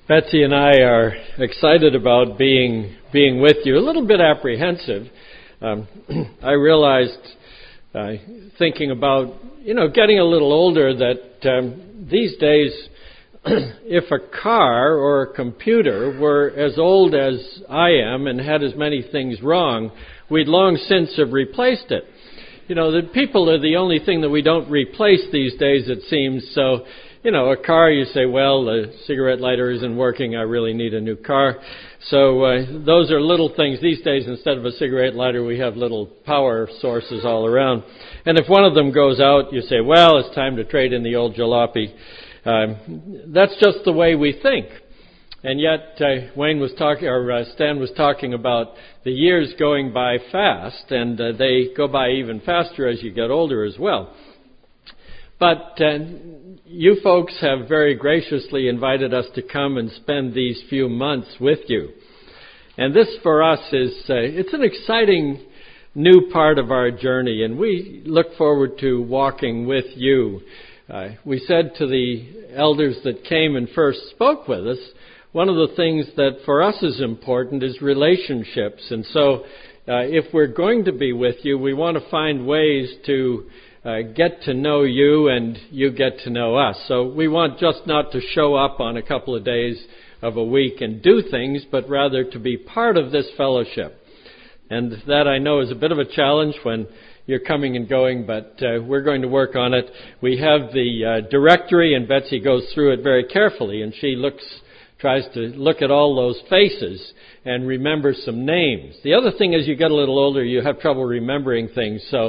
Betsy and I are excited about being with you. A little bit apprehensive. I realized, thinking about, getting a little older, that these days, if a car or a computer were as old as I am and had as many things wrong, we'd long since have replaced it. The people are the only thing that we don't replace these days, it seems. So, a car, you say, well, the cigarette lighter isn't working, I really need a new car. So those are little things. These days, instead of a cigarette lighter, we have little power sources all around. And if one of them goes out, you say, well, it's time to trade in the old jalopy. That's just the way we think. And yet, Stan was talking about the years going by fast, and they go by even faster as you get older as well. But you folks have very graciously invited us to come and spend these few months with you. And this for us is, it's an exciting new part of our journey, and we look forward to walking with you. We said to the elders that came and first spoke with us, one of the things that for us is important is relationships. And so if we're going to be with you, we want to find ways to get to know you and you get to know us. So we want just not to show up on a couple of days of a week and do things, but rather to be part of this fellowship. And that I know is a bit of a challenge when you're coming and going, but we're going to work on it. We have the directory, and Betsy goes through it very carefully, and she tries to look at all those faces and remember some names. The other thing is, you get a little older, you have trouble remembering things. So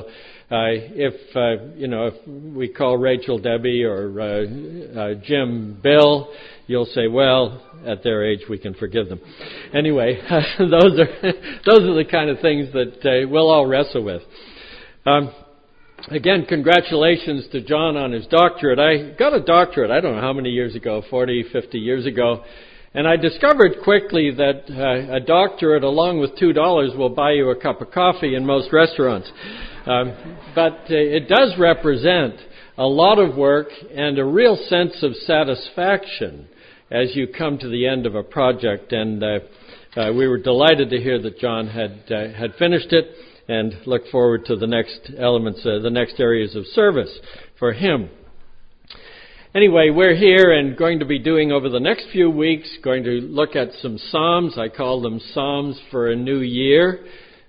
if we call Rachel Debbie or Jim Bill, you'll say, well, at their age we can forgive them. Anyway, those are the kind of things that we'll all wrestle with. Again, congratulations to John on his doctorate. I got a doctorate, I don't know how many years ago, 40, 50 years ago. And I discovered quickly that a doctorate along with $2 will buy you a cup of coffee in most restaurants. But it does represent a lot of work and a real sense of satisfaction as you come to the end of a project. And we were delighted to hear that John had finished it, and look forward to the next elements, the next areas of service for him. Anyway, we're here and going to be doing over the next few weeks, going to look at some Psalms. I call them Psalms for a New Year.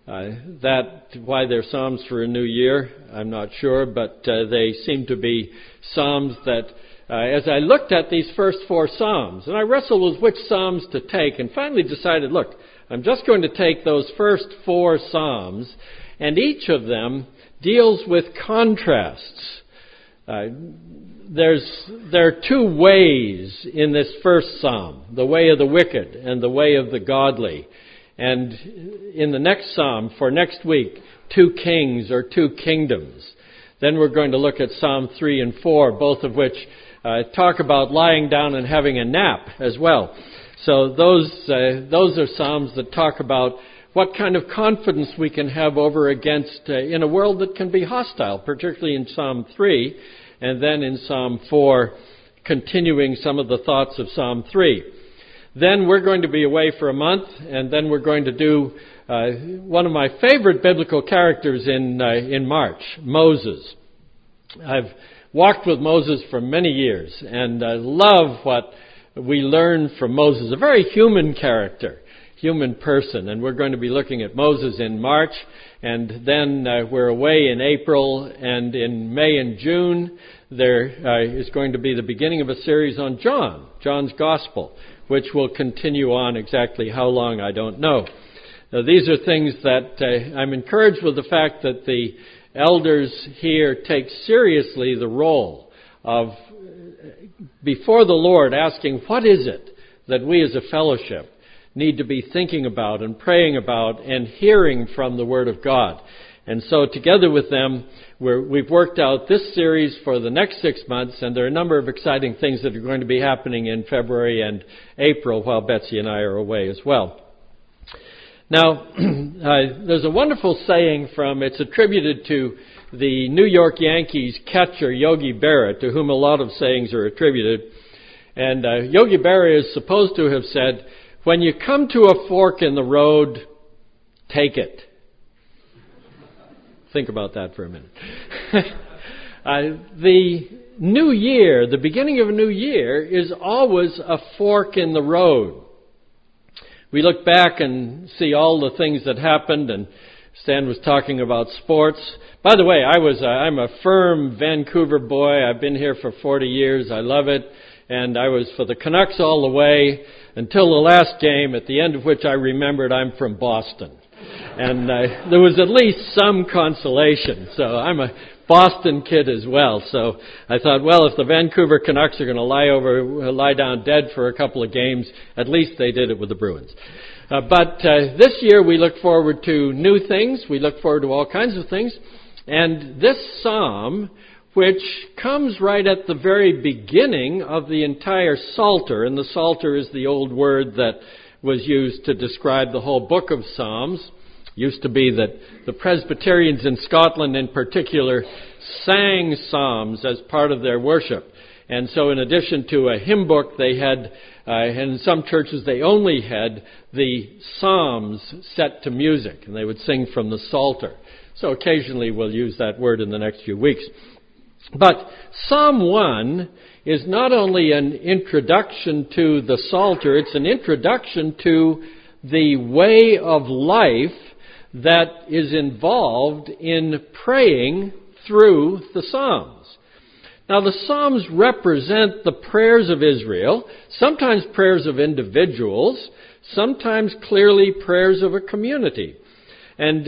Why they're Psalms for a New Year, I'm not sure, but they seem to be Psalms that, as I looked at these first four Psalms, and I wrestled with which Psalms to take, and finally decided, look, I'm just going to take those first four Psalms, and each of them deals with contrasts. There are two ways in this first Psalm, the way of the wicked and the way of the godly. And in the next Psalm, for next week, two kings or two kingdoms. Then we're going to look at Psalm 3 and 4, both of which talk about lying down and having a nap as well. So those are Psalms that talk about what kind of confidence we can have over against in a world that can be hostile, particularly in Psalm 3, and then in Psalm 4, continuing some of the thoughts of Psalm 3. Then we're going to be away for a month, and then we're going to do one of my favorite biblical characters in March, Moses. I've walked with Moses for many years, and I love what we learn from Moses, a very human character, human person. And we're going to be looking at Moses in March, and then we're away in April, and in May and June there is going to be the beginning of a series on John's Gospel, which will continue on exactly how long, I don't know. Now, these are things that I'm encouraged with the fact that the elders here take seriously the role of before the Lord asking, what is it that we as a fellowship need to be thinking about and praying about and hearing from the Word of God? And so together with them, we've worked out this series for the next 6 months, and there are a number of exciting things that are going to be happening in February and April while Betsy and I are away as well. Now, there's a wonderful saying it's attributed to the New York Yankees catcher Yogi Berra, to whom a lot of sayings are attributed. And Yogi Berra is supposed to have said, when you come to a fork in the road, take it. Think about that for a minute. The new year, the beginning of a new year, is always a fork in the road. We look back and see all the things that happened, and Stan was talking about sports. By the way, I'm a firm Vancouver boy. I've been here for 40 years. I love it. And I was for the Canucks all the way until the last game, at the end of which I remembered I'm from Boston. And there was at least some consolation. So I'm a Boston kid as well. So I thought, well, if the Vancouver Canucks are going to lie down dead for a couple of games, at least they did it with the Bruins. But this year we look forward to new things. We look forward to all kinds of things. And this psalm, which comes right at the very beginning of the entire Psalter, and the Psalter is the old word that was used to describe the whole book of Psalms. It used to be that the Presbyterians in Scotland in particular sang psalms as part of their worship. And so in addition to a hymn book, they had, and in some churches they only had the psalms set to music, and they would sing from the Psalter. So occasionally we'll use that word in the next few weeks. But Psalm 1 is not only an introduction to the Psalter, it's an introduction to the way of life that is involved in praying through the Psalms. Now, the Psalms represent the prayers of Israel, sometimes prayers of individuals, sometimes clearly prayers of a community. And,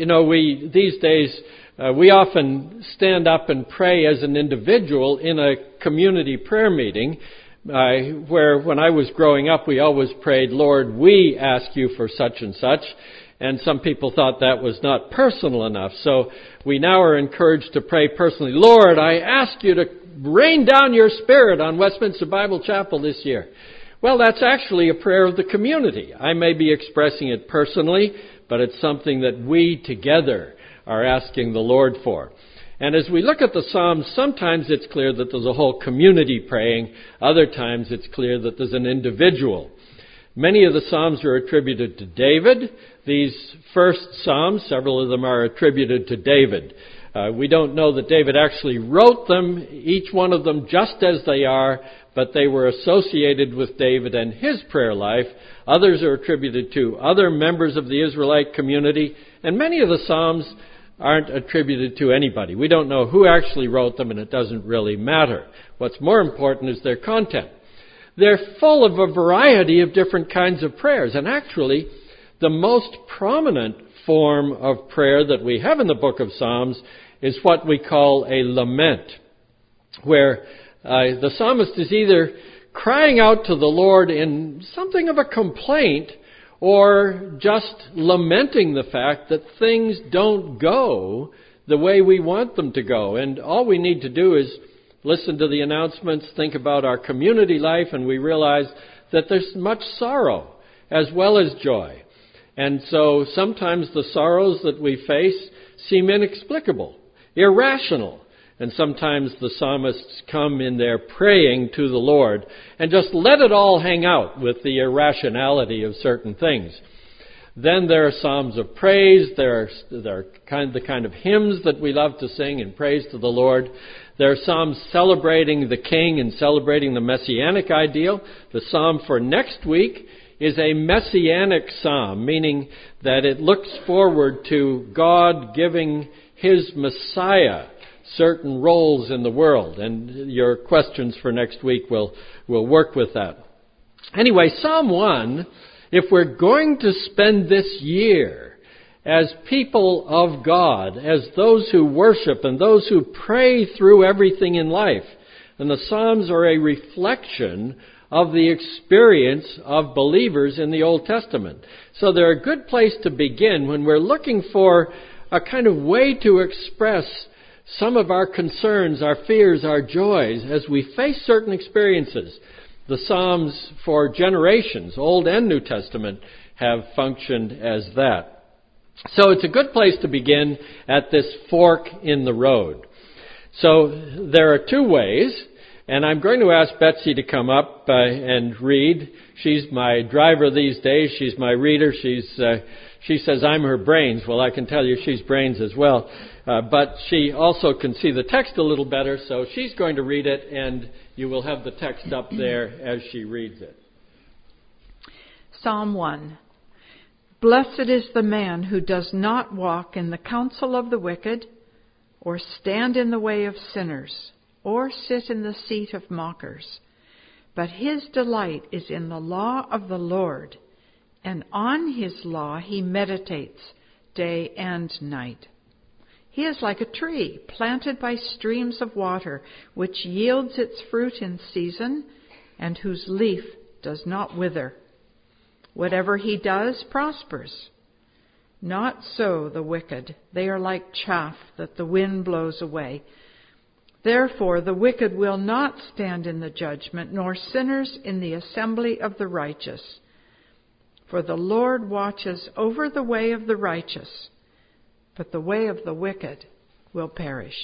these days, we often stand up and pray as an individual in a community prayer meeting, where when I was growing up, we always prayed, Lord, we ask you for such and such. And some people thought that was not personal enough. So we now are encouraged to pray personally. Lord, I ask you to rain down your Spirit on Westminster Bible Chapel this year. Well, that's actually a prayer of the community. I may be expressing it personally, but it's something that we together are asking the Lord for. And as we look at the Psalms, sometimes it's clear that there's a whole community praying. Other times it's clear that there's an individual. Many of the Psalms are attributed to David. These first Psalms, several of them are attributed to David. We don't know that David actually wrote them, each one of them just as they are, but they were associated with David and his prayer life. Others are attributed to other members of the Israelite community, and many of the Psalms aren't attributed to anybody. We don't know who actually wrote them, and it doesn't really matter. What's more important is their content. They're full of a variety of different kinds of prayers, and actually, the most prominent form of prayer that we have in the book of Psalms is what we call a lament, where the psalmist is either crying out to the Lord in something of a complaint or just lamenting the fact that things don't go the way we want them to go. And all we need to do is listen to the announcements, think about our community life, and we realize that there's much sorrow as well as joy. And so sometimes the sorrows that we face seem inexplicable, irrational. And sometimes the psalmists come in there praying to the Lord and just let it all hang out with the irrationality of certain things. Then there are psalms of praise. There are the kind of hymns that we love to sing in praise to the Lord. There are psalms celebrating the King and celebrating the Messianic ideal. The psalm for next week is a Messianic psalm, meaning that it looks forward to God giving His Messiah certain roles in the world. And your questions for next week will work with that. Anyway, Psalm 1, if we're going to spend this year as people of God, as those who worship and those who pray through everything in life, and the Psalms are a reflection of the experience of believers in the Old Testament. So they're a good place to begin when we're looking for a kind of way to express some of our concerns, our fears, our joys as we face certain experiences. The Psalms for generations, Old and New Testament, have functioned as that. So it's a good place to begin at this fork in the road. So there are two ways. And I'm going to ask Betsy to come up and read. She's my driver these days. She's my reader. She says I'm her brains. Well, I can tell you she's brains as well. But she also can see the text a little better, so she's going to read it, and you will have the text up there as she reads it. Psalm 1. Blessed is the man who does not walk in the counsel of the wicked, or stand in the way of sinners, or sit in the seat of mockers. But his delight is in the law of the Lord, and on his law he meditates day and night. He is like a tree planted by streams of water, which yields its fruit in season, and whose leaf does not wither. Whatever he does prospers. Not so the wicked. They are like chaff that the wind blows away. Therefore the wicked will not stand in the judgment, nor sinners in the assembly of the righteous. For the Lord watches over the way of the righteous, but the way of the wicked will perish.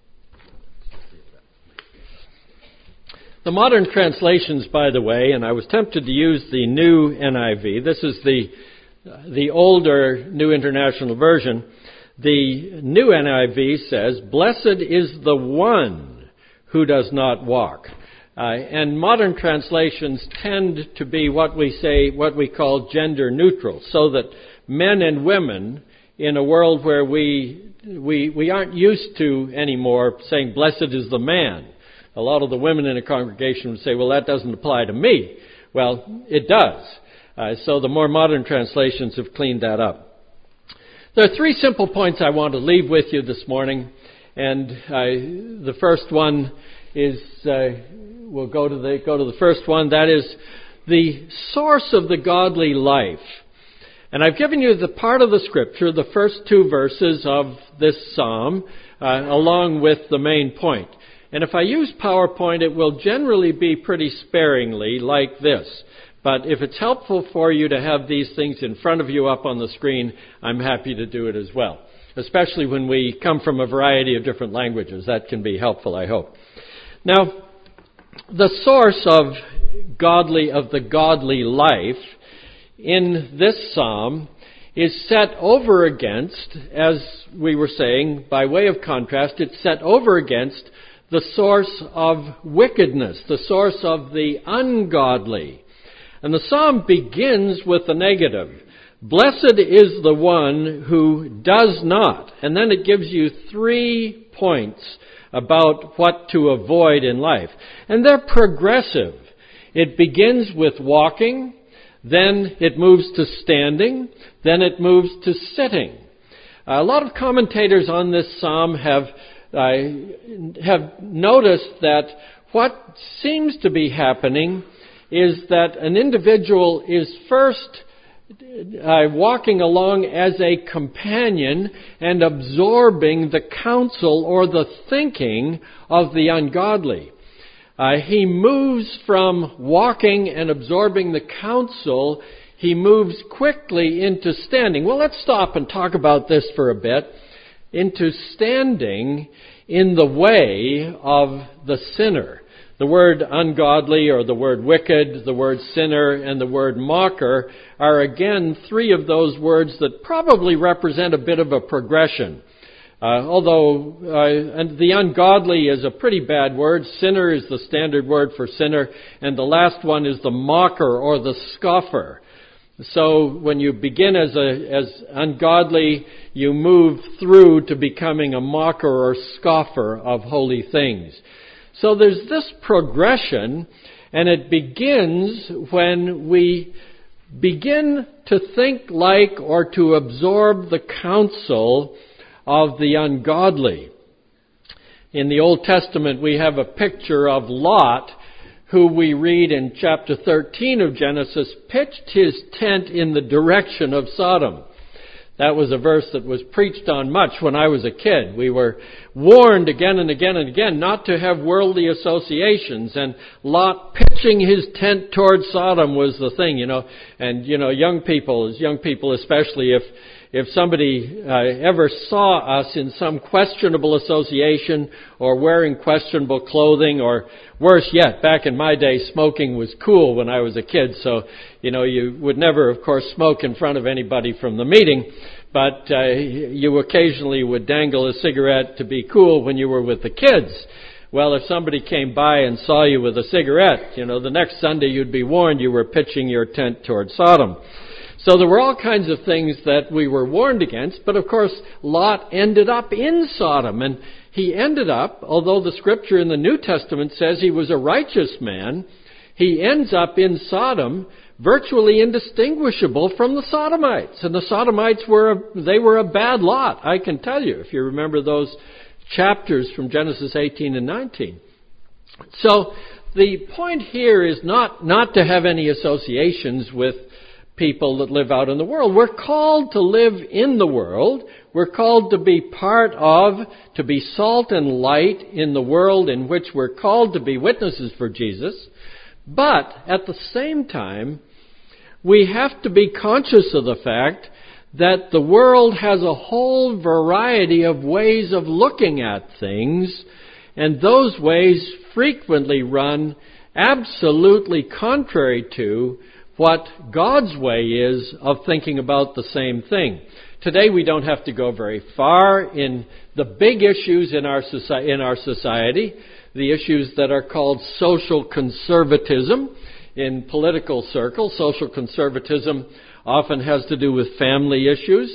The modern translations, by the way, and I was tempted to use the new NIV. This is the older New International Version. The new NIV says, "Blessed is the one who does not walk." And modern translations tend to be what we call gender neutral, so that men and women, in a world where we aren't used to anymore saying, "Blessed is the man." A lot of the women in a congregation would say, "Well, that doesn't apply to me." Well, it does. So the more modern translations have cleaned that up. There are three simple points I want to leave with you this morning. And the first one is, we'll go to the first one. That is the source of the godly life. And I've given you the part of the Scripture, the first two verses of this psalm, along with the main point. And if I use PowerPoint, it will generally be pretty sparingly like this. But if it's helpful for you to have these things in front of you up on the screen, I'm happy to do it as well. Especially when we come from a variety of different languages. That can be helpful, I hope. Now, the source of the godly life in this psalm is set over against, as we were saying, by way of contrast, it's set over against the source of wickedness, the source of the ungodly. And the psalm begins with the negative. Blessed is the one who does not. And then it gives you 3 points about what to avoid in life. And they're progressive. It begins with walking, then it moves to standing, then it moves to sitting. A lot of commentators on this psalm have noticed that what seems to be happening is that an individual is first walking along as a companion and absorbing the counsel or the thinking of the ungodly. He moves from walking and absorbing the counsel, he moves quickly into standing. Well, let's stop and talk about this for a bit. Into standing in the way of the sinner. The word ungodly or the word wicked, the word sinner, and the word mocker are again 3 of those words that probably represent a bit of a progression. Although the ungodly is a pretty bad word, sinner is the standard word for sinner, and the last one is the mocker or the scoffer. So when you begin as ungodly, you move through to becoming a mocker or scoffer of holy things. So there's this progression, and it begins when we begin to think like or to absorb the counsel of the ungodly. In the Old Testament, we have a picture of Lot, who we read in chapter 13 of Genesis, pitched his tent in the direction of Sodom. That was a verse that was preached on much when I was a kid. We were warned again and again and again not to have worldly associations, and Lot pitching his tent towards Sodom was the thing, And, young people especially, if somebody ever saw us in some questionable association or wearing questionable clothing, or worse yet, back in my day, smoking was cool when I was a kid. So, you would never, of course, smoke in front of anybody from the meeting, but you occasionally would dangle a cigarette to be cool when you were with the kids. Well, if somebody came by and saw you with a cigarette, the next Sunday you'd be warned you were pitching your tent toward Sodom. So there were all kinds of things that we were warned against, but of course Lot ended up in Sodom, and he ended up, although the scripture in the New Testament says he was a righteous man, he ends up in Sodom virtually indistinguishable from the Sodomites. And the Sodomites were a bad lot, I can tell you, if you remember those chapters from Genesis 18 and 19. So the point here is not to have any associations with people that live out in the world. We're called to live in the world. We're called to be part of, to be salt and light in the world in which we're called to be witnesses for Jesus. But at the same time, we have to be conscious of the fact that the world has a whole variety of ways of looking at things, and those ways frequently run absolutely contrary to what God's way is of thinking about the same thing. Today we don't have to go very far in the big issues in our society, the issues that are called social conservatism. In political circles, social conservatism often has to do with family issues.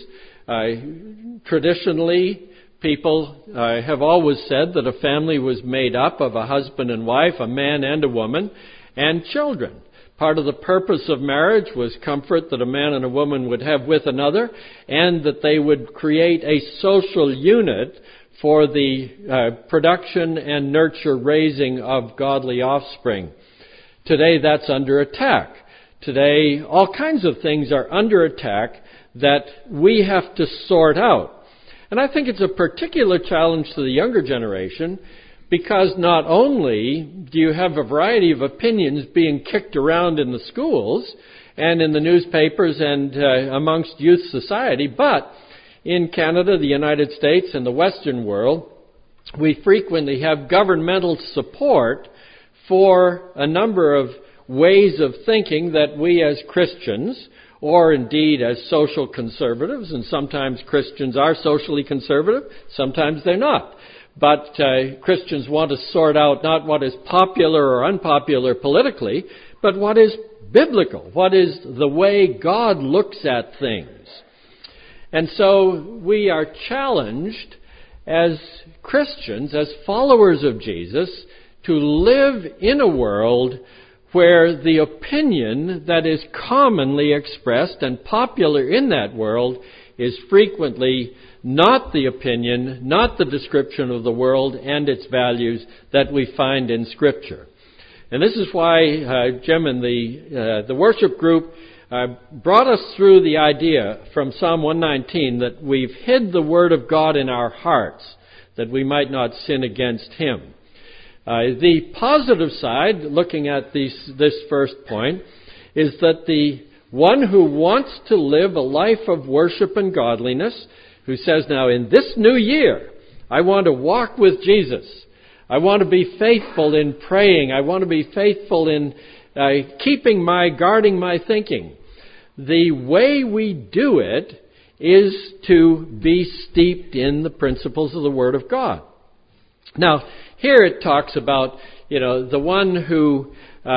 Traditionally, people have always said that a family was made up of a husband and wife, a man and a woman, and children. Part of the purpose of marriage was comfort that a man and a woman would have with another, and that they would create a social unit for the production and nurture raising of godly offspring. Today that's under attack. Today all kinds of things are under attack that we have to sort out. And I think it's a particular challenge to the younger generation, because not only do you have a variety of opinions being kicked around in the schools and in the newspapers and amongst youth society, but in Canada, the United States, and the Western world, we frequently have governmental support for a number of ways of thinking that we as Christians, or indeed as social conservatives, and sometimes Christians are socially conservative, sometimes they're not. But Christians want to sort out not what is popular or unpopular politically, but what is biblical, what is the way God looks at things. And so we are challenged as Christians, as followers of Jesus, to live in a world where the opinion that is commonly expressed and popular in that world is frequently not the opinion, not the description of the world and its values that we find in Scripture. And this is why Jim and the worship group brought us through the idea from Psalm 119 that we've hid the Word of God in our hearts, that we might not sin against Him. The positive side, looking at this first point, is that the one who wants to live a life of worship and godliness, who says, now in this new year, I want to walk with Jesus. I want to be faithful in praying. I want to be faithful in guarding my thinking. The way we do it is to be steeped in the principles of the Word of God. Now, here it talks about, the one who,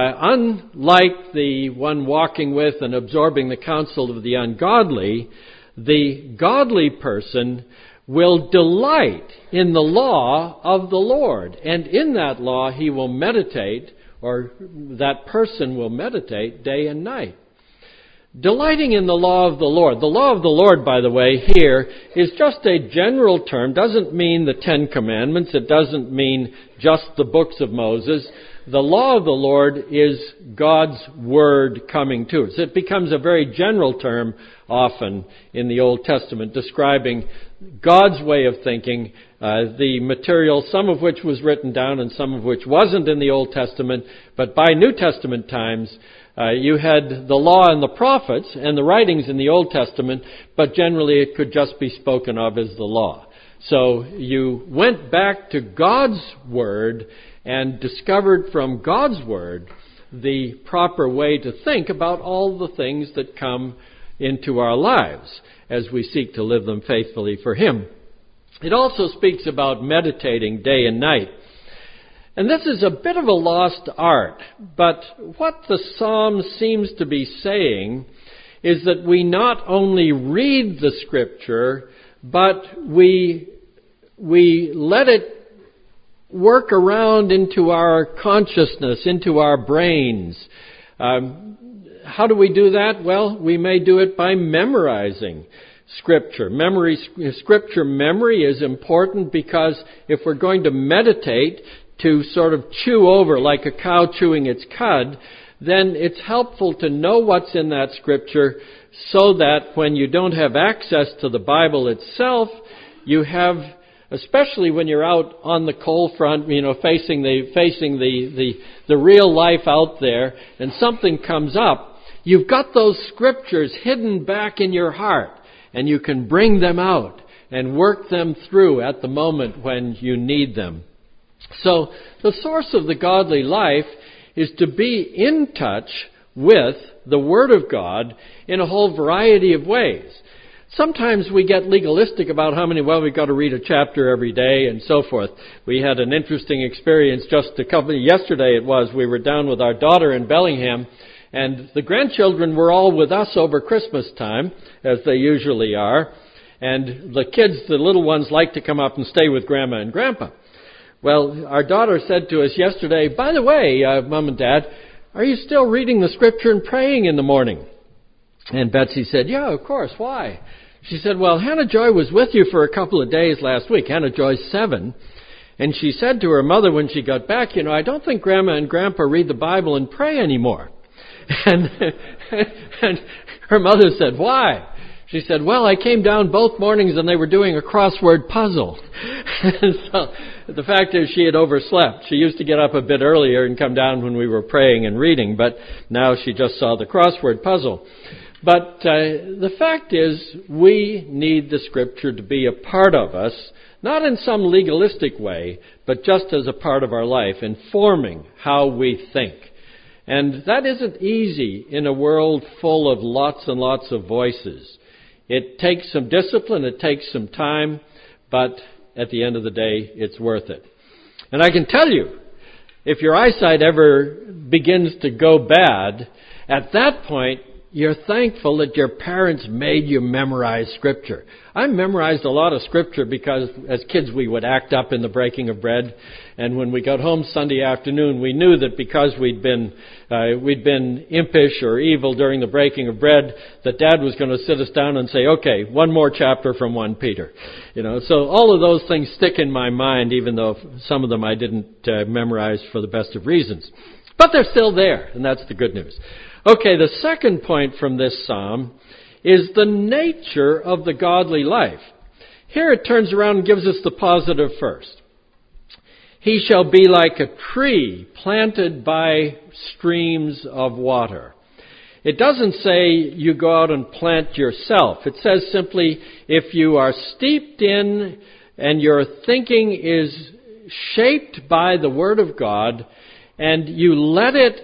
unlike the one walking with and absorbing the counsel of the ungodly, the godly person will delight in the law of the Lord. And in that law he will meditate, or that person will meditate day and night. Delighting in the law of the Lord. The law of the Lord, by the way, here is just a general term. Doesn't mean the Ten Commandments. It doesn't mean just the books of Moses. The law of the Lord is God's Word coming to us. It becomes a very general term often in the Old Testament, describing God's way of thinking, the material, some of which was written down and some of which wasn't in the Old Testament, but by New Testament times, You had the law and the prophets and the writings in the Old Testament, but generally it could just be spoken of as the law. So you went back to God's Word and discovered from God's Word the proper way to think about all the things that come into our lives as we seek to live them faithfully for Him. It also speaks about meditating day and night. And this is a bit of a lost art, but what the Psalm seems to be saying is that we not only read the Scripture, but we let it work around into our consciousness, into our brains. How do we do that? Well, we may do it by memorizing Scripture. Scripture memory is important because if we're going to meditate to sort of chew over like a cow chewing its cud, then it's helpful to know what's in that Scripture so that when you don't have access to the Bible itself, you have, especially when you're out on the cold front, facing the real life out there, and something comes up, you've got those Scriptures hidden back in your heart, and you can bring them out and work them through at the moment when you need them. So the source of the godly life is to be in touch with the Word of God in a whole variety of ways. Sometimes we get legalistic about we've got to read a chapter every day and so forth. We had an interesting experience yesterday we were down with our daughter in Bellingham, and the grandchildren were all with us over Christmas time, as they usually are, and the kids, the little ones, like to come up and stay with Grandma and Grandpa. Well, our daughter said to us yesterday, "By the way, Mom and Dad, are you still reading the Scripture and praying in the morning?" And Betsy said, "Yeah, of course. Why?" She said, "Well, Hannah Joy was with you for a couple of days last week. Hannah Joy's 7. And she said to her mother when she got back, I don't think Grandma and Grandpa read the Bible and pray anymore." And her mother said, "Why?" She said, "Well, I came down both mornings and they were doing a crossword puzzle." So the fact is she had overslept. She used to get up a bit earlier and come down when we were praying and reading, but now she just saw the crossword puzzle. But the fact is we need the Scripture to be a part of us, not in some legalistic way, but just as a part of our life, informing how we think. And that isn't easy in a world full of lots and lots of voices. It takes some discipline, it takes some time, but at the end of the day, it's worth it. And I can tell you, if your eyesight ever begins to go bad, at that point, you're thankful that your parents made you memorize Scripture. I memorized a lot of Scripture because as kids we would act up in the breaking of bread. And when we got home Sunday afternoon, we knew that because we'd been impish or evil during the breaking of bread, that Dad was going to sit us down and say, "Okay, one more chapter from 1 Peter." So all of those things stick in my mind, even though some of them I didn't memorize for the best of reasons. But they're still there, and that's the good news. Okay, the second point from this psalm is the nature of the godly life. Here it turns around and gives us the positive first. He shall be like a tree planted by streams of water. It doesn't say you go out and plant yourself. It says simply if you are steeped in and your thinking is shaped by the Word of God, and you let it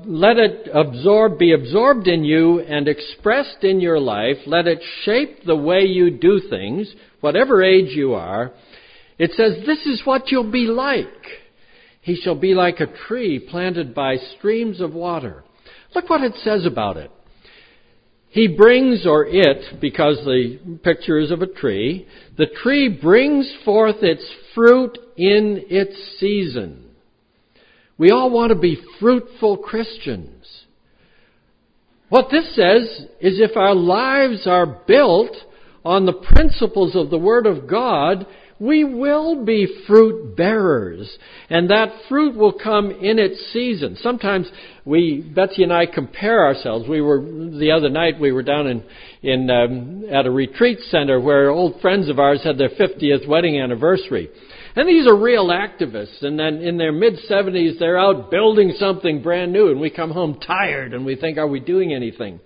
be absorbed in you and expressed in your life, let it shape the way you do things, whatever age you are, it says this is what you'll be like. He shall be like a tree planted by streams of water. Look what it says about it. He brings, or it, because the picture is of a tree, the tree brings forth its fruit in its season. We all want to be fruitful Christians. What this says is if our lives are built on the principles of the Word of God, we will be fruit bearers. And that fruit will come in its season. Sometimes Betsy and I compare ourselves. The other night we were down at a retreat center where old friends of ours had their 50th wedding anniversary. And these are real activists. And then in their mid-70s, they're out building something brand new. And we come home tired and we think, are we doing anything?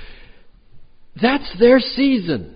That's their season.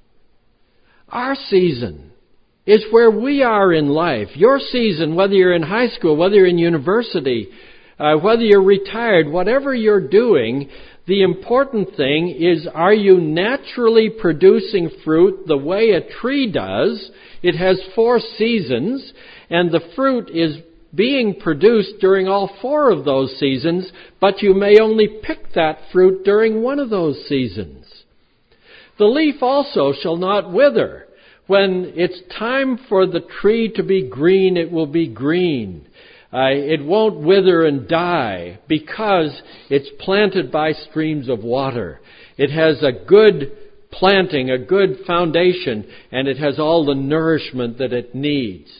Our season is where we are in life. Your season, whether you're in high school, whether you're in university, whether you're retired, whatever you're doing, the important thing is, are you naturally producing fruit the way a tree does? It has 4 seasons, and the fruit is being produced during all 4 of those seasons, but you may only pick that fruit during one of those seasons. The leaf also shall not wither. When it's time for the tree to be green, it will be green. It won't wither and die because it's planted by streams of water. It has a good planting, a good foundation, and it has all the nourishment that it needs.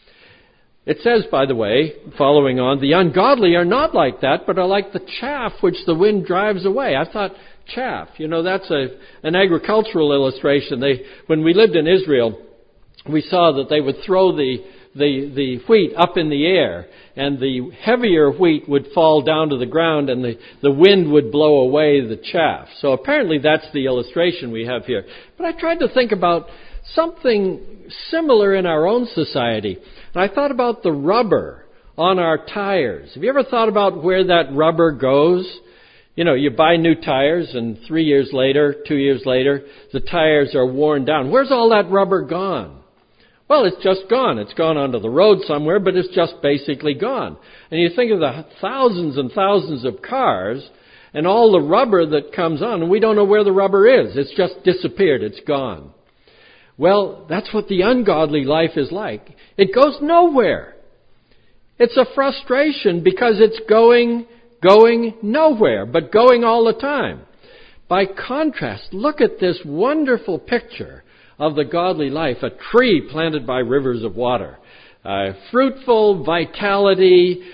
It says, by the way, following on, the ungodly are not like that, but are like the chaff which the wind drives away. I thought, chaff, that's an agricultural illustration. When we lived in Israel, we saw that they would throw the wheat up in the air, and the heavier wheat would fall down to the ground, and the wind would blow away the chaff. So apparently that's the illustration we have here. But I tried to think about something similar in our own society. And I thought about the rubber on our tires. Have you ever thought about where that rubber goes? You buy new tires, and 3 years later, 2 years later, the tires are worn down. Where's all that rubber gone? Well, it's just gone. It's gone onto the road somewhere, but it's just basically gone. And you think of the thousands and thousands of cars and all the rubber that comes on, and we don't know where the rubber is. It's just disappeared. It's gone. Well, that's what the ungodly life is like. It goes nowhere. It's a frustration because it's going nowhere, but going all the time. By contrast, look at this wonderful picture of the godly life, a tree planted by rivers of water. Fruitful, vitality,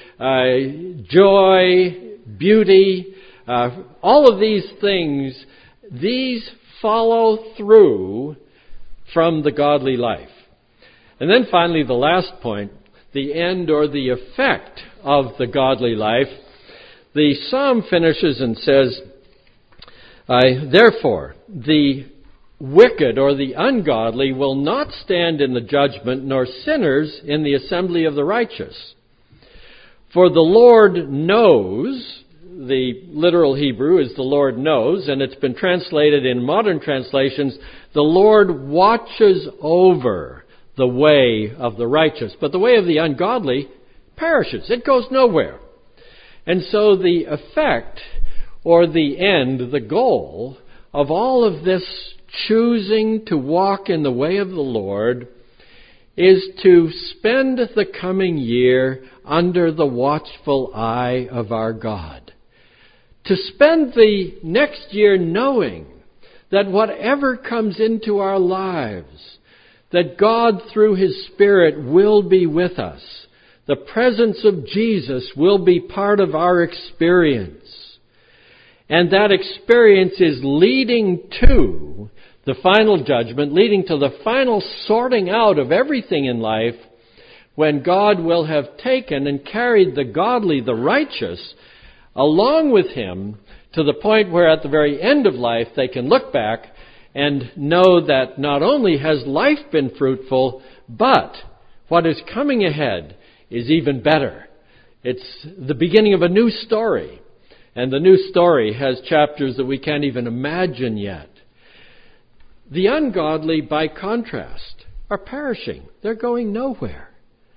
joy, beauty, all of these things, these follow through from the godly life. And then finally, the last point, the end or the effect of the godly life. The psalm finishes and says, therefore, the wicked or the ungodly will not stand in the judgment, nor sinners in the assembly of the righteous. For the Lord knows, the literal Hebrew is the Lord knows, and it's been translated in modern translations, the Lord watches over the way of the righteous. But the way of the ungodly perishes. It goes nowhere. And so the effect or the end, the goal of all of this choosing to walk in the way of the Lord is to spend the coming year under the watchful eye of our God. To spend the next year knowing that whatever comes into our lives, that God through His Spirit will be with us. The presence of Jesus will be part of our experience. And that experience is leading to the final judgment, leading to the final sorting out of everything in life, when God will have taken and carried the godly, the righteous, along with Him to the point where at the very end of life they can look back and know that not only has life been fruitful, but what is coming ahead is even better. It's the beginning of a new story. And the new story has chapters that we can't even imagine yet. The ungodly, by contrast, are perishing. They're going nowhere.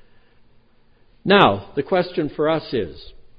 Now, the question for us is,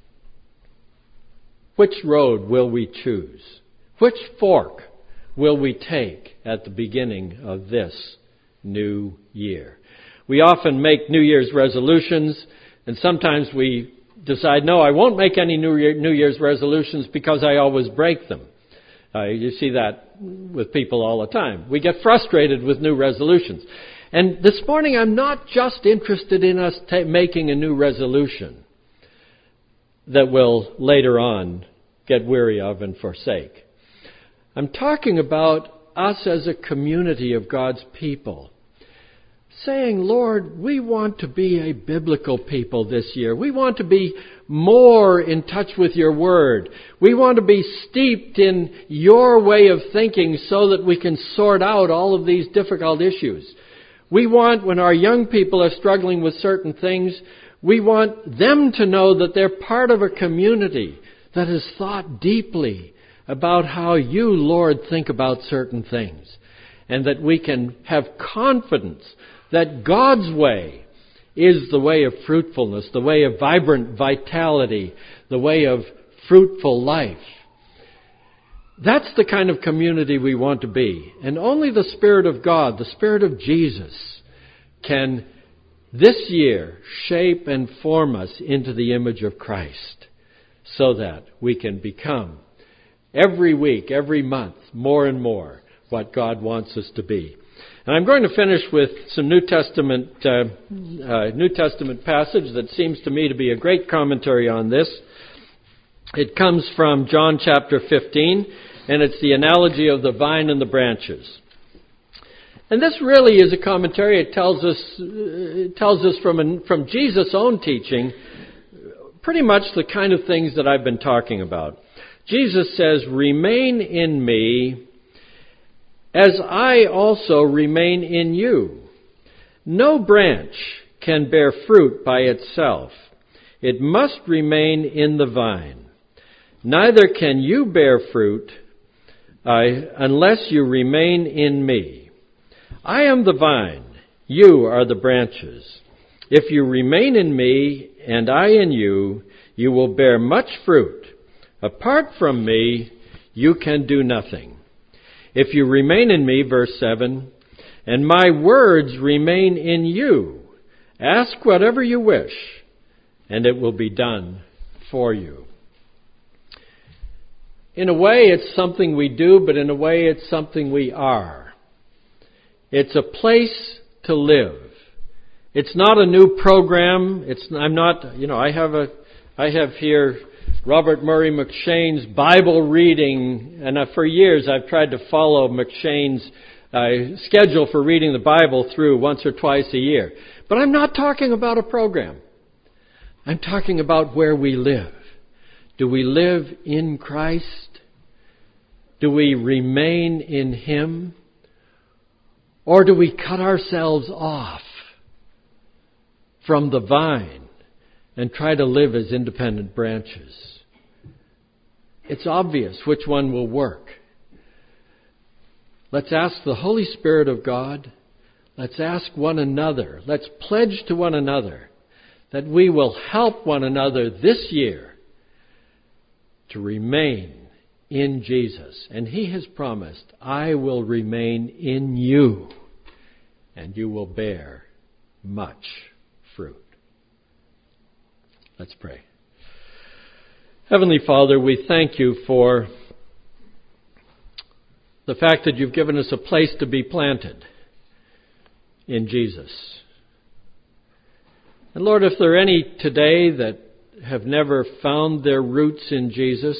which road will we choose? Which fork will we take at the beginning of this new year? We often make New Year's resolutions, and sometimes we decide, no, I won't make any New Year's resolutions because I always break them. You see that with people all the time. We get frustrated with new resolutions. And this morning I'm not just interested in us making a new resolution that we'll later on get weary of and forsake. I'm talking about us as a community of God's people. saying, Lord, we want to be a biblical people this year. We want to be more in touch with your word. We want to be steeped in your way of thinking so that we can sort out all of these difficult issues. We want, when our young people are struggling with certain things, we want them to know that they're part of a community that has thought deeply about how you, Lord, think about certain things. And that we can have confidence that God's way is the way of fruitfulness, the way of vibrant vitality, the way of fruitful life. That's the kind of community we want to be. And only the Spirit of God, the Spirit of Jesus, can this year shape and form us into the image of Christ so that we can become every week, every month, more and more what God wants us to be. And I'm going to finish with some New Testament passage that seems to me to be a great commentary on this. It comes from John chapter 15, and it's the analogy of the vine and the branches. And this really is a commentary. It tells us from Jesus' own teaching pretty much the kind of things that I've been talking about. Jesus says, "Remain in me, as I also remain in you. No branch can bear fruit by itself. It must remain in the vine. Neither can you bear fruit unless you remain in me. I am the vine, you are the branches. If you remain in me and I in you, you will bear much fruit. Apart from me, you can do nothing. If you remain in me," verse 7, "and my words remain in you, ask whatever you wish, and it will be done for you." In a way, it's something we do, but in a way, it's something we are. It's a place to live. It's not a new program. I have here Robert Murray McCheyne's Bible reading, and for years I've tried to follow McCheyne's schedule for reading the Bible through once or twice a year. But I'm not talking about a program. I'm talking about where we live. Do we live in Christ? Do we remain in Him? Or do we cut ourselves off from the vine and try to live as independent branches? It's obvious which one will work. Let's ask the Holy Spirit of God. Let's ask one another. Let's pledge to one another that we will help one another this year to remain in Jesus. And He has promised, "I will remain in you, and you will bear much fruit." Let's pray. Heavenly Father, we thank you for the fact that you've given us a place to be planted in Jesus. And Lord, if there are any today that have never found their roots in Jesus,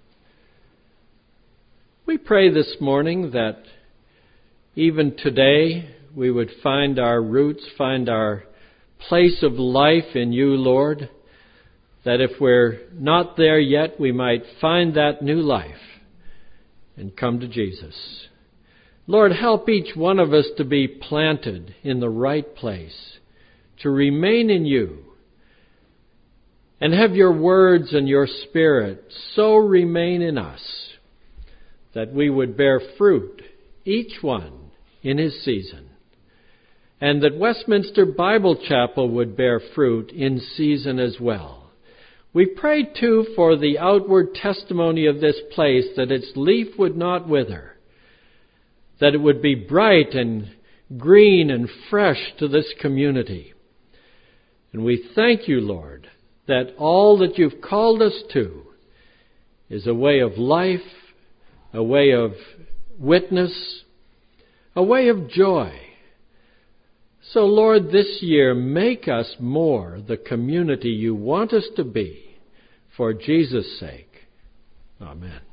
we pray this morning that even today we would find our roots, find our place of life in you, Lord. That if we're not there yet, we might find that new life and come to Jesus. Lord, help each one of us to be planted in the right place, to remain in you, and have your words and your Spirit so remain in us that we would bear fruit, each one in his season, and that Westminster Bible Chapel would bear fruit in season as well. We pray, too, for the outward testimony of this place, that its leaf would not wither, that it would be bright and green and fresh to this community. And we thank you, Lord, that all that you've called us to is a way of life, a way of witness, a way of joy. So, Lord, this year, make us more the community you want us to be, for Jesus' sake. Amen.